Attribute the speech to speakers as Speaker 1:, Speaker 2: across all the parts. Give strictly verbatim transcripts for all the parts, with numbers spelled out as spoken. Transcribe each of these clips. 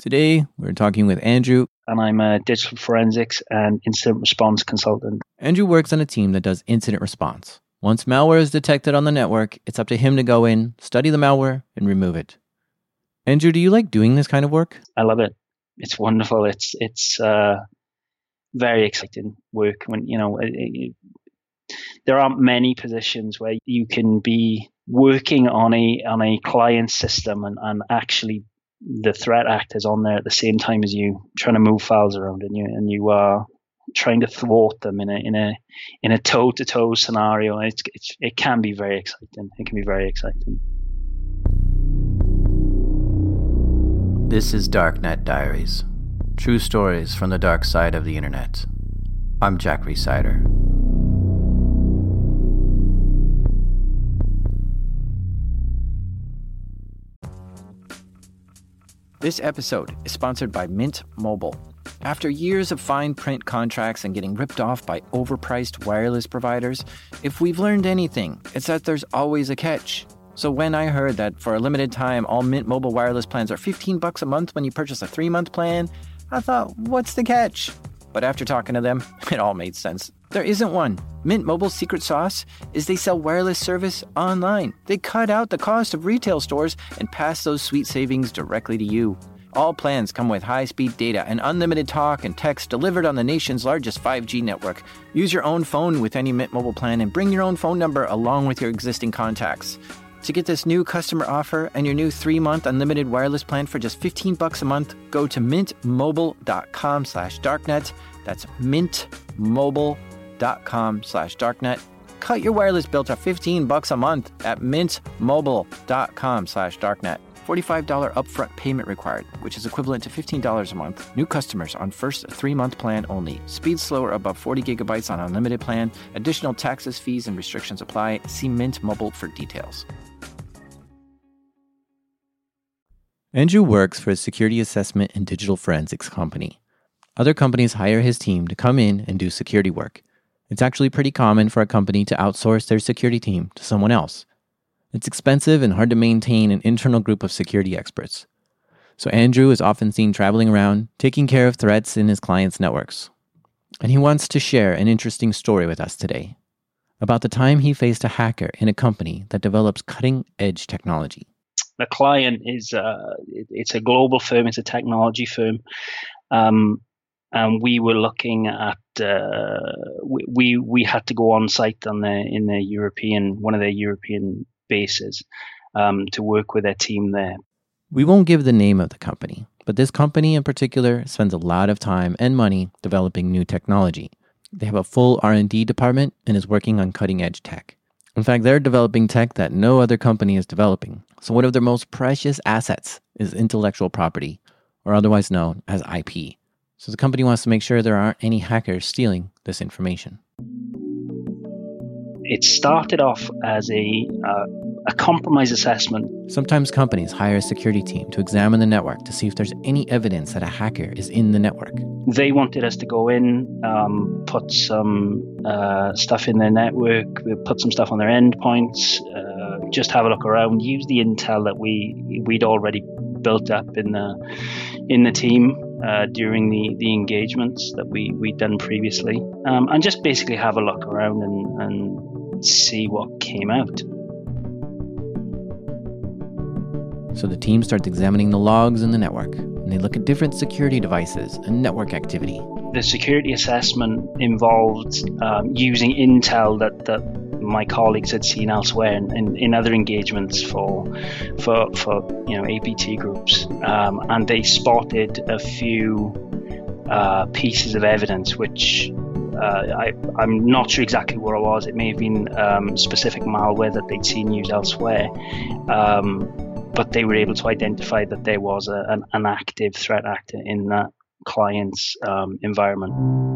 Speaker 1: Today, we're talking with Andrew.
Speaker 2: And I'm a digital forensics and incident response consultant.
Speaker 1: Andrew works on a team that does incident response. Once malware is detected on the network, it's up to him to go in, study the malware, and remove it. Andrew, do you like doing this kind of work?
Speaker 2: I love it. It's wonderful. It's it's uh, very exciting work. When you know, it, it, there aren't many positions where you can be working on a on a client system and, and actually the threat actors on there at the same time as you, trying to move files around, and you and you are trying to thwart them in a in a in a toe to toe scenario. It's, it's it can be very exciting. It can be very exciting.
Speaker 1: This is Darknet Diaries, true stories from the dark side of the internet. I'm Jack Rhysider. This episode is sponsored by Mint Mobile. After years of fine print contracts and getting ripped off by overpriced wireless providers, if we've learned anything, it's that there's always a catch. So when I heard that for a limited time, all Mint Mobile wireless plans are fifteen bucks a month when you purchase a three-month plan, I thought, what's the catch? But after talking to them, it all made sense. There isn't one. Mint Mobile's secret sauce is they sell wireless service online. They cut out the cost of retail stores and pass those sweet savings directly to you. All plans come with high-speed data and unlimited talk and text delivered on the nation's largest five G network. Use your own phone with any Mint Mobile plan and bring your own phone number along with your existing contacts. To get this new customer offer and your new three-month unlimited wireless plan for just fifteen bucks a month, go to mintmobile.com slash darknet. That's mintmobile.com slash darknet. Cut your wireless bill to fifteen bucks a month at mintmobile.com slash darknet. forty-five dollars upfront payment required, which is equivalent to fifteen dollars a month. New customers on first three-month plan only. Speed slower above forty gigabytes on unlimited plan. Additional taxes, fees, and restrictions apply. See Mint Mobile for details. Andrew works for a security assessment and digital forensics company. Other companies hire his team to come in and do security work. It's actually pretty common for a company to outsource their security team to someone else. It's expensive and hard to maintain an internal group of security experts. So Andrew is often seen traveling around, taking care of threats in his clients' networks. And he wants to share an interesting story with us today about the time he faced a hacker in a company that develops cutting-edge technology.
Speaker 2: The client is uh, it's a global firm. It's a technology firm, um, and we were looking at uh, we, we we had to go on site on the in the European one of their European bases um, to work with their team there.
Speaker 1: We won't give the name of the company, but this company in particular spends a lot of time and money developing new technology. They have a full R and D department and is working on cutting-edge tech. In fact, they're developing tech that no other company is developing. So one of their most precious assets is intellectual property, or otherwise known as I P. So the company wants to make sure there aren't any hackers stealing this information.
Speaker 2: It started off as a uh, a compromise assessment.
Speaker 1: Sometimes companies hire a security team to examine the network to see if there's any evidence that a hacker is in the network.
Speaker 2: They wanted us to go in, um, put some uh, stuff in their network, put some stuff on their endpoints, uh, just have a look around, use the intel that we we'd already built up in the in the team uh, during the, the engagements that we we'd done previously, um, and just basically have a look around and, and see what came out.
Speaker 1: So the team starts examining the logs in the network, and they look at different security devices and network activity.
Speaker 2: The security assessment involved um, using intel that, that my colleagues had seen elsewhere in, in, in other engagements for for for you know A P T groups, um, and they spotted a few uh, pieces of evidence which uh, I, I'm not sure exactly what it was. It may have been um, specific malware that they'd seen used elsewhere. Um, But they were able to identify that there was a, an, an active threat actor in that client's um, environment.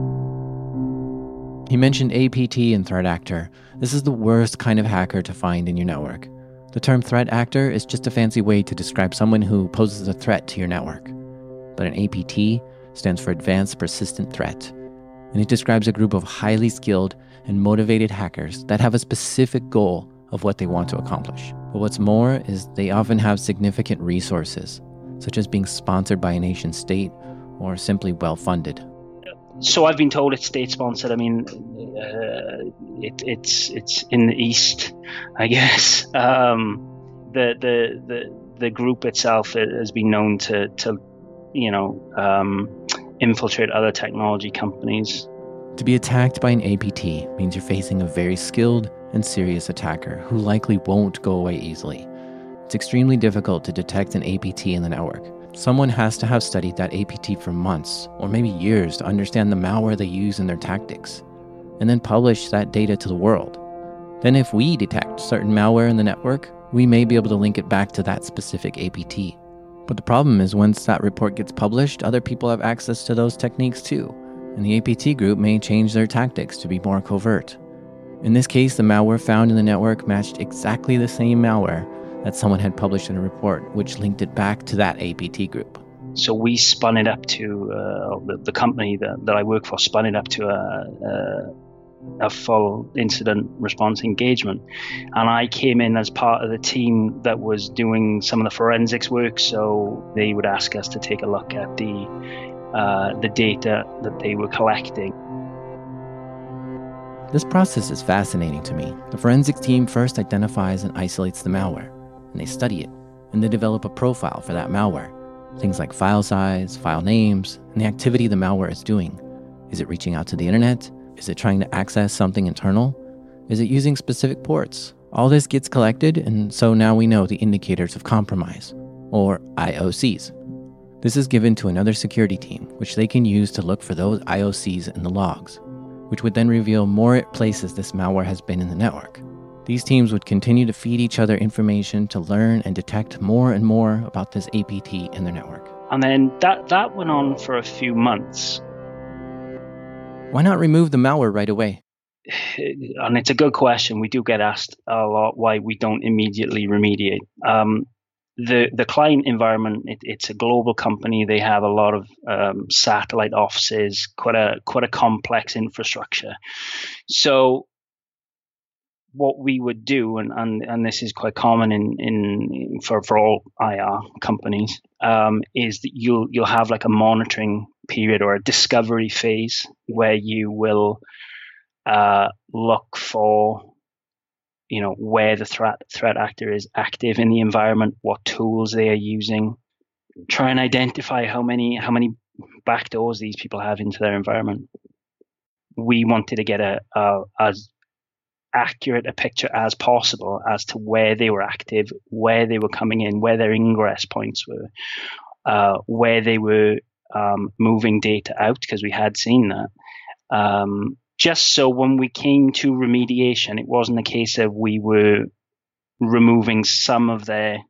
Speaker 1: He mentioned A P T and threat actor. This is the worst kind of hacker to find in your network. The term threat actor is just a fancy way to describe someone who poses a threat to your network. But an A P T stands for Advanced Persistent Threat, and it describes a group of highly skilled and motivated hackers that have a specific goal of what they want to accomplish. But what's more is they often have significant resources. such as being sponsored by a nation state or simply well-funded?
Speaker 2: So I've been told it's state-sponsored. I mean, uh, it, it's it's in the East, I guess. Um, the the the the group itself has been known to to you know um, infiltrate other technology companies.
Speaker 1: To be attacked by an A P T means you're facing a very skilled and serious attacker who likely won't go away easily. It's extremely difficult to detect an A P T in the network. Someone has to have studied that A P T for months or maybe years to understand the malware they use in their tactics, and then publish that data to the world. Then if we detect certain malware in the network, we may be able to link it back to that specific A P T. But the problem is once that report gets published, other people have access to those techniques too, and the A P T group may change their tactics to be more covert. In this case, the malware found in the network matched exactly the same malware that someone had published in a report, which linked it back to that A P T group.
Speaker 2: So we spun it up to, uh, the, the company that, that I work for spun it up to a, a, a full incident response engagement. And I came in as part of the team that was doing some of the forensics work, so they would ask us to take a look at the, uh, the data that they were collecting.
Speaker 1: This process is fascinating to me. The forensics team first identifies and isolates the malware, and they study it, and they develop a profile for that malware. Things like file size, file names, and the activity the malware is doing. Is it reaching out to the internet? Is it trying to access something internal? Is it using specific ports? All this gets collected, and so now we know the indicators of compromise, or I O Cs. This is given to another security team, which they can use to look for those I O Cs in the logs, which would then reveal more places this malware has been in the network. These teams would continue to feed each other information to learn and detect more and more about this A P T in their network.
Speaker 2: And then that, that went on for a few months.
Speaker 1: Why not remove the malware right away?
Speaker 2: And it's a good question. We do get asked a lot why we don't immediately remediate. Um, the the client environment, it, it's a global company. They have a lot of um, satellite offices, quite a quite a complex infrastructure. So what we would do, and, and, and this is quite common in, in for, for all I R companies, um, is that you'll you'll have like a monitoring period or a discovery phase where you will uh, look for, you know, where the threat threat actor is active in the environment, what tools they are using, try and identify how many how many backdoors these people have into their environment. We wanted to get a, a as accurate a picture as possible as to where they were active, where they were coming in, where their ingress points were, uh, where they were um, moving data out, because we had seen that. Um, just so when we came to remediation, it wasn't a case of we were removing some of their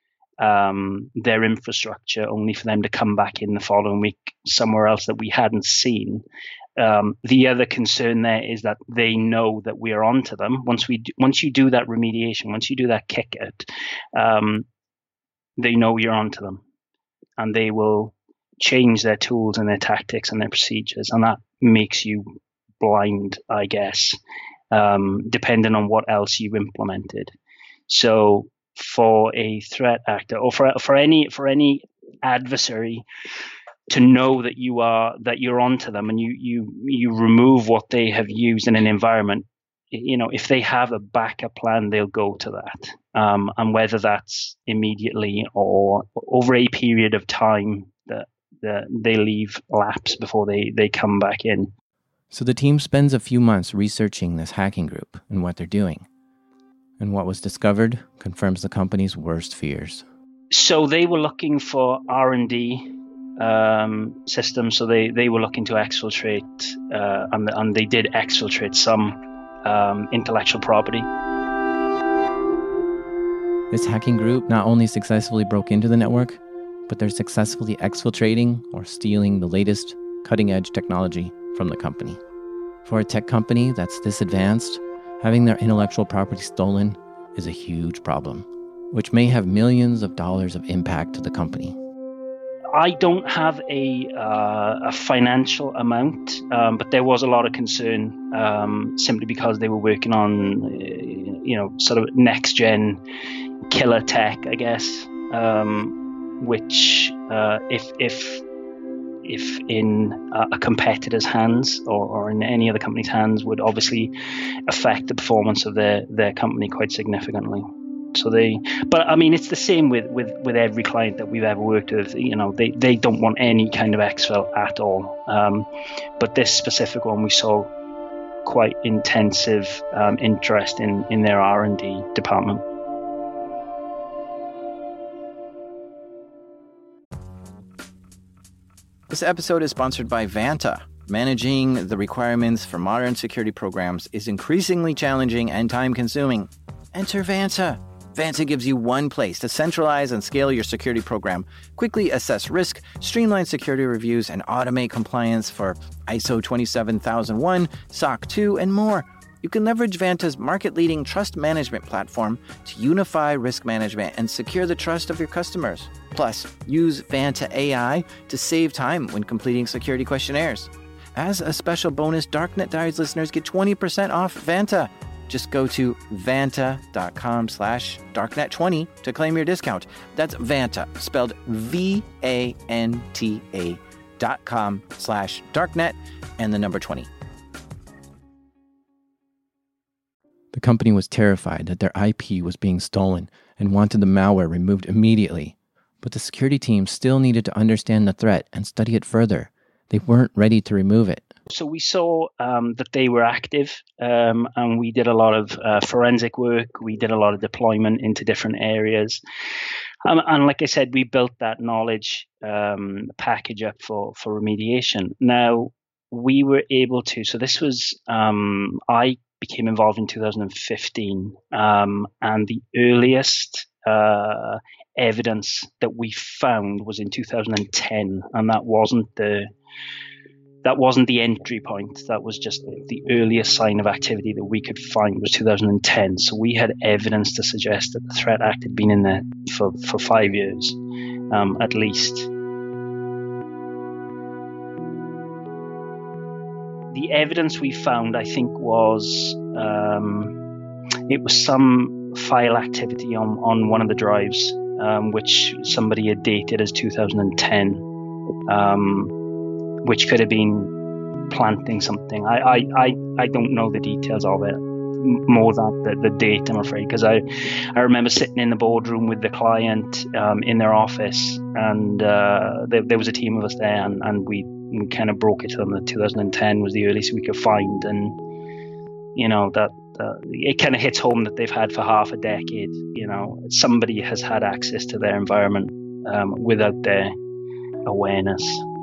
Speaker 2: um, their infrastructure only for them to come back in the following week somewhere else that we hadn't seen. Um, the other concern there is that they know that we are onto them. Once we, do, once you do that remediation, once you do that kick it, um, they know you're onto them, and they will change their tools and their tactics and their procedures, and that makes you blind, I guess, um, depending on what else you implemented. So, for a threat actor, or for for any for any adversary, to know that you are that you're onto them and you you you remove what they have used in an environment, you know, if they have a backup plan, they'll go to that, um, and whether that's immediately or over a period of time that, that they leave lapse before they they come back in.
Speaker 1: So the team spends a few months researching this hacking group and what they're doing, and what was discovered confirms the company's worst fears.
Speaker 2: So they were looking for R and D um system, so they they were looking to exfiltrate uh and, and they did exfiltrate some um intellectual property.
Speaker 1: This hacking group not only successfully broke into the network, but they're successfully exfiltrating or stealing the latest cutting-edge technology from the company. For a tech company that's this advanced, having their intellectual property stolen is a huge problem, which may have millions of dollars of impact to the company.
Speaker 2: I don't have a uh, a financial amount, um, but there was a lot of concern um, simply because they were working on, uh, you know, sort of next gen killer tech, I guess, um, which uh, if if if in a competitor's hands or, or in any other company's hands would obviously affect the performance of their, their company quite significantly. So they, but I mean, it's the same with, with, with every client that we've ever worked with. You know, they, they don't want any kind of exfil at all. Um, but this specific one, we saw quite intensive um, interest in, in their R and D department.
Speaker 1: This episode is sponsored by Vanta. Managing the requirements for modern security programs is increasingly challenging and time-consuming. Enter Vanta. Vanta gives you one place to centralize and scale your security program, quickly assess risk, streamline security reviews, and automate compliance for I S O twenty-seven thousand one, S O C two, and more. You can leverage Vanta's market-leading trust management platform to unify risk management and secure the trust of your customers. Plus, use Vanta A I to save time when completing security questionnaires. As a special bonus, Darknet Diaries listeners get twenty percent off Vanta. Just go to vanta.com slash darknet twenty to claim your discount. That's Vanta, spelled V A N T A dot com slash darknet and the number twenty. The company was terrified that their I P was being stolen and wanted the malware removed immediately. But the security team still needed to understand the threat and study it further. They weren't ready to remove it.
Speaker 2: So we saw um, that they were active, um, and we did a lot of uh, forensic work. We did a lot of deployment into different areas. Um, and like I said, we built that knowledge um, package up for, for remediation. Now, we were able to, so this was, um, I became involved in two thousand fifteen, um, and the earliest uh, evidence that we found was in two thousand ten, and that wasn't the that wasn't the entry point. That was just the earliest sign of activity that we could find was two thousand ten. So we had evidence to suggest that the threat act had been in there for, for five years, um, at least. The evidence we found, I think, was um, it was some file activity on, on one of the drives, um, which somebody had dated as two thousand ten, um, which could have been planting something. I, I, I, I don't know the details of it, more than the, the date, I'm afraid, because I, I remember sitting in the boardroom with the client um, in their office, and uh, there, there was a team of us there, and, and we we kind of broke it to them that two thousand ten was the earliest we could find, and you know that uh, it kind of hits home that they've had for half a decade. You know, somebody has had access to their environment um, without their awareness.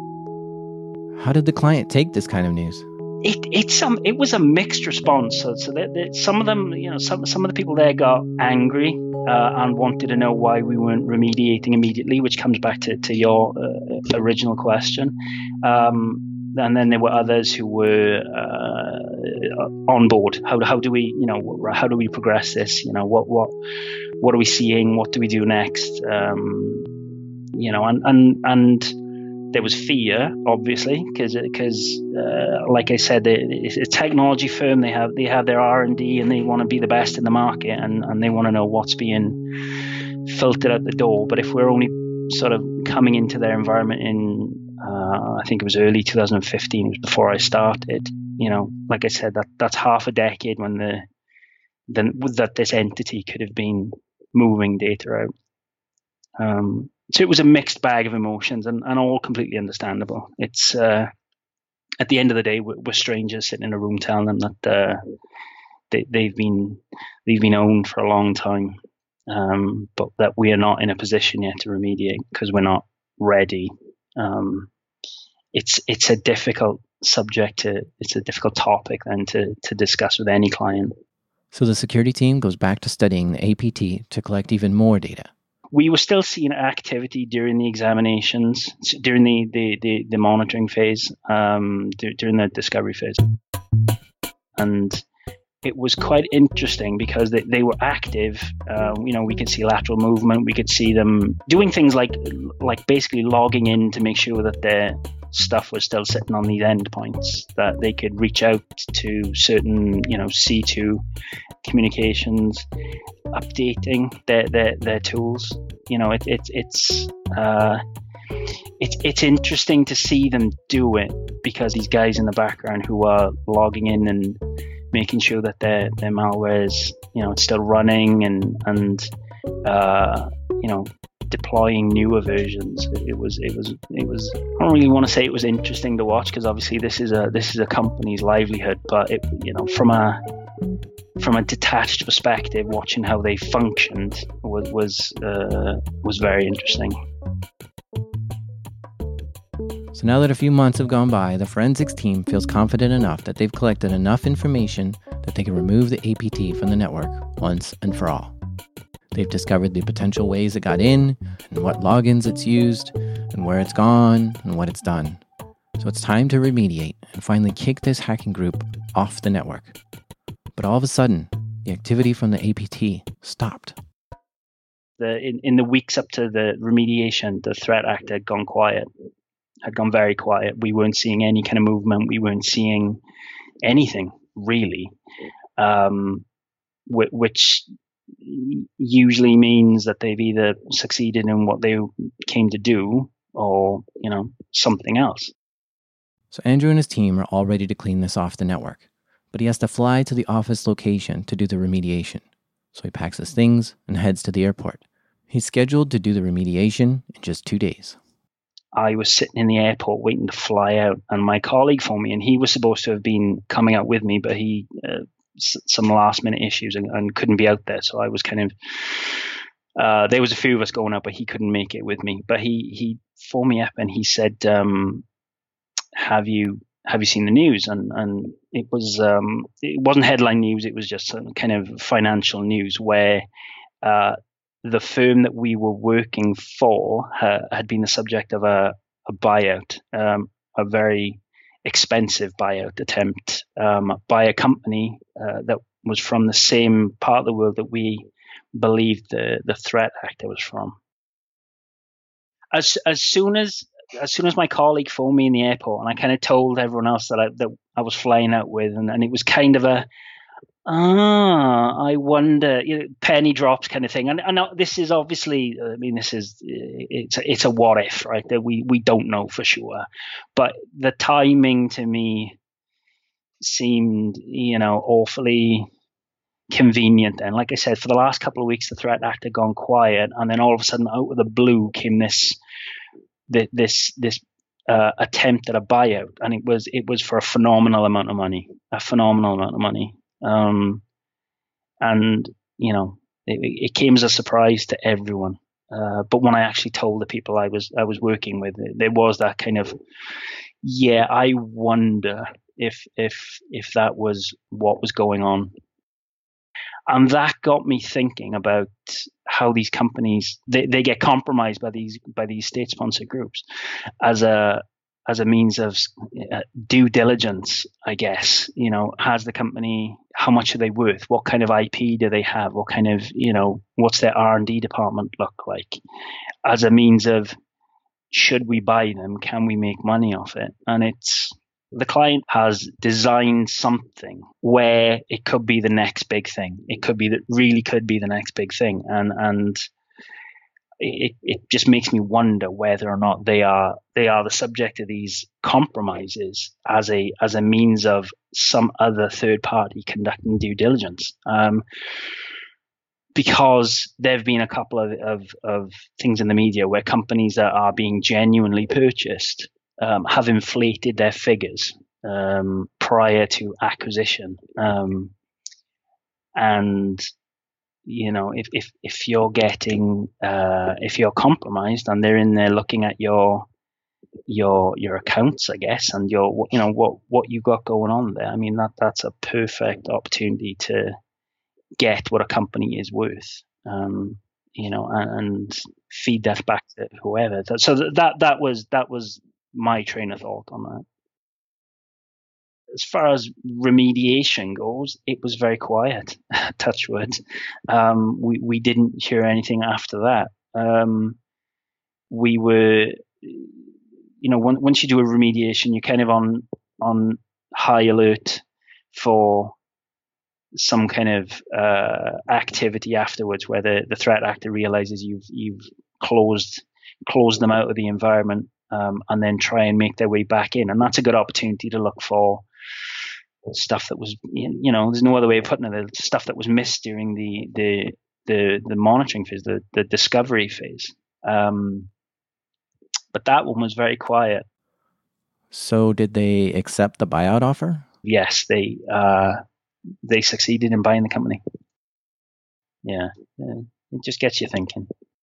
Speaker 1: How did the client take this kind of news?
Speaker 2: It it's um it was a mixed response. So, so that, that some of them, you know, some some of the people there got angry uh, and wanted to know why we weren't remediating immediately, which comes back to to your uh, original question. Um, and then there were others who were uh, on board. How how do we, you know, how do we progress this? You know, what what what are we seeing? What do we do next? Um, you know, and and and. There was fear, obviously, because because uh, like I said, it's a technology firm. They have they have their R and D, and they want to be the best in the market, and, and they want to know what's being filtered out the door. But if we're only sort of coming into their environment in, uh, I think it was early two thousand fifteen, it was before I started. You know, like I said, that that's half a decade when the then that this entity could have been moving data out. Um, So it was a mixed bag of emotions, and, and all completely understandable. It's uh, at the end of the day, we're, we're strangers sitting in a room telling them that uh, they, they've been they've been owned for a long time, um, but that we are not in a position yet to remediate because we're not ready. Um, it's it's a difficult subject to it's a difficult topic then to to discuss with any client.
Speaker 1: So the security team goes back to studying the A P T to collect even more data.
Speaker 2: We were still seeing activity during the examinations, during the, the, the, the monitoring phase, um, d- during the discovery phase. And it was quite interesting because they, they were active. Uh, you know, we could see lateral movement. We could see them doing things like like basically logging in to make sure that their stuff was still sitting on these endpoints, that they could reach out to certain, you know, C two communications, updating their their, their tools. You know, it, it it's uh, it's it's interesting to see them do it, because these guys in the background who are logging in and making sure that their their malware is, you know, it's still running, and and uh, you know, deploying newer versions. It was it was it was. I don't really want to say it was interesting to watch, because obviously this is a this is a company's livelihood. But it, you know, from a from a detached perspective, watching how they functioned was was uh, was very interesting.
Speaker 1: So now that a few months have gone by, the forensics team feels confident enough that they've collected enough information that they can remove the A P T from the network once and for all. They've discovered the potential ways it got in, and what logins it's used, and where it's gone, and what it's done. So it's time to remediate and finally kick this hacking group off the network. But all of a sudden, the activity from the A P T stopped.
Speaker 2: The, in, in the weeks up to the remediation, the threat actor had gone quiet, had gone very quiet. We weren't seeing any kind of movement. We weren't seeing anything, really, um, w- which usually means that they've either succeeded in what they came to do, or, you know, something else.
Speaker 1: So Andrew and his team are all ready to clean this off the network, but he has to fly to the office location to do the remediation. So he packs his things and heads to the airport. He's scheduled to do the remediation in just two days.
Speaker 2: I was sitting in the airport waiting to fly out, and my colleague phoned me, and he was supposed to have been coming out with me, but he uh, s- some last minute issues and, and couldn't be out there. So I was kind of uh, there was a few of us going out, but he couldn't make it with me. But he he phoned me up and he said, um, "Have you have you seen the news?" And and it was um, it wasn't headline news. It was just some kind of financial news where uh, the firm that we were working for uh, had been the subject of a, a buyout, um, a very expensive buyout attempt um, by a company uh, that was from the same part of the world that we believed the, the threat actor was from. As as soon as as soon as my colleague phoned me in the airport, and I kind of told everyone else that I that I was flying out with, and, and it was kind of a Ah, I wonder, you know, penny drops kind of thing. And, and this is obviously, I mean, this is, it's a, it's a what if, right? That we, we don't know for sure. But the timing to me seemed, you know, awfully convenient. And like I said, for the last couple of weeks, the threat actor had gone quiet. And then all of a sudden, out of the blue came this, this, this, uh, attempt at a buyout. And it was, it was for a phenomenal amount of money, a phenomenal amount of money. Um, and, you know, it, it came as a surprise to everyone. Uh, but when I actually told the people I was I was working with, there was that kind of, yeah, I wonder if if if that was what was going on. And that got me thinking about how these companies they, they get compromised by these by these state-sponsored groups as a as a means of uh, due diligence, I guess. You know, has the company, how much are they worth? What kind of I P do they have? What kind of, you know, what's their R and D department look like? As a means of, should we buy them? Can we make money off it? And it's, the client has designed something where it could be the next big thing. It could be that really could be the next big thing. And, and, It, it just makes me wonder whether or not they are they are the subject of these compromises as a as a means of some other third party conducting due diligence, um, because there have been a couple of, of of things in the media where companies that are being genuinely purchased um, have inflated their figures um, prior to acquisition, um, and you know, if, if, if you're getting, uh, if you're compromised and they're in there looking at your, your, your accounts, I guess, and your, you know, what, what you got going on there. I mean, that, that's a perfect opportunity to get what a company is worth, um, you know, and, and feed that back to whoever. So that, that was, that was my train of thought on that. As far as remediation goes, it was very quiet, touch wood. Um, we, we didn't hear anything after that. Um, we were, you know, when, once you do a remediation, you're kind of on, on high alert for some kind of uh, activity afterwards, where the, the threat actor realizes you've, you've closed close them out of the environment, um, and then try and make their way back in. And that's a good opportunity to look for stuff that was, you know, there's no other way of putting it, stuff that was missed during the the the, the monitoring phase, the, the discovery phase. Um, but that one was very quiet.
Speaker 1: So did they accept the buyout offer?
Speaker 2: Yes, they uh, they succeeded in buying the company. Yeah, yeah, it just gets you thinking.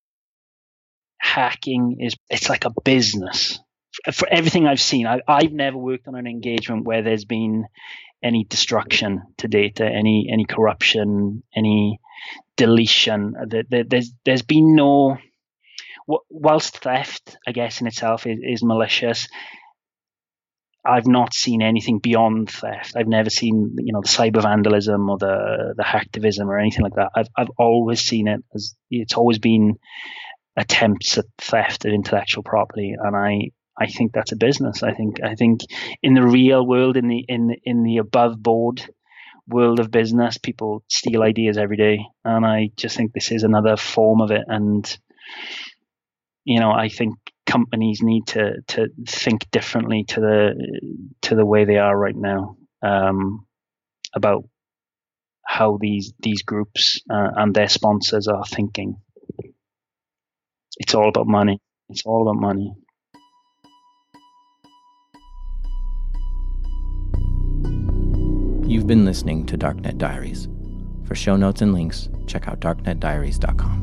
Speaker 2: Hacking is, it's like a business. For everything I've seen, I, I've never worked on an engagement where there's been any destruction to data, any any corruption, any deletion. There's there's been no. Whilst theft, I guess, in itself is, is malicious, I've not seen anything beyond theft. I've never seen, you know, the cyber vandalism or the the hacktivism or anything like that. I've I've always seen it as, it's always been attempts at theft of intellectual property, and I I think that's a business. I think I think in the real world, in the in in the above board world of business, people steal ideas every day, and I just think this is another form of it. And you know, I think companies need to to think differently to the to the way they are right now, um, about how these these groups uh, and their sponsors are thinking. It's all about money. It's all about money.
Speaker 1: You've been listening to Darknet Diaries. For show notes and links, check out darknet diaries dot com.